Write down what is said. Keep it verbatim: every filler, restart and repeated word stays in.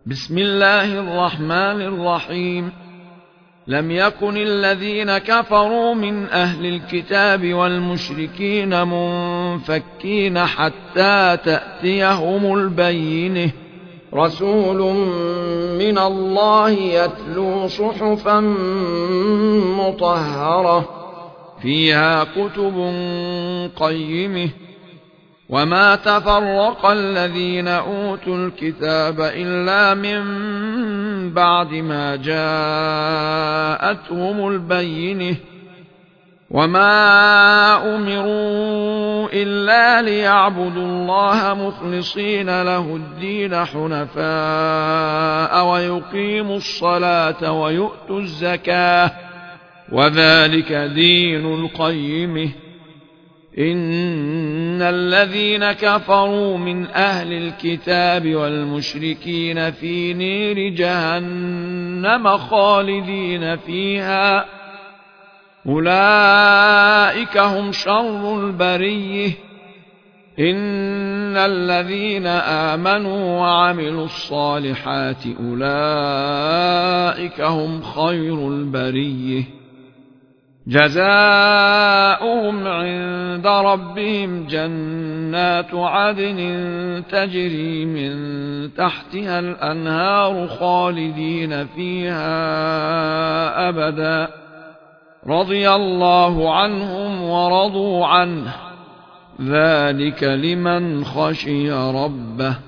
بسم الله الرحمن الرحيم. لم يكن الذين كفروا من أهل الكتاب والمشركين منفكين حتى تأتيهم البينة، رسول من الله يتلو صحفا مطهرة فيها كتب قيمة. وما تفرق الذين أوتوا الكتاب إلا من بعد ما جاءتهم البينة، وما أمروا إلا ليعبدوا الله مخلصين له الدين حنفاء ويقيموا الصلاة ويؤتوا الزكاة وذلك دين القيمة. إن الذين كفروا من أهل الكتاب والمشركين في نير جهنم خالدين فيها، أولئك هم شر البرية. إن الذين آمنوا وعملوا الصالحات أولئك هم خير البرية، جزاؤهم عند ربهم جنات عدن تجري من تحتها الأنهار خالدين فيها أبدا، رضي الله عنهم ورضوا عنه، ذلك لمن خشي ربه.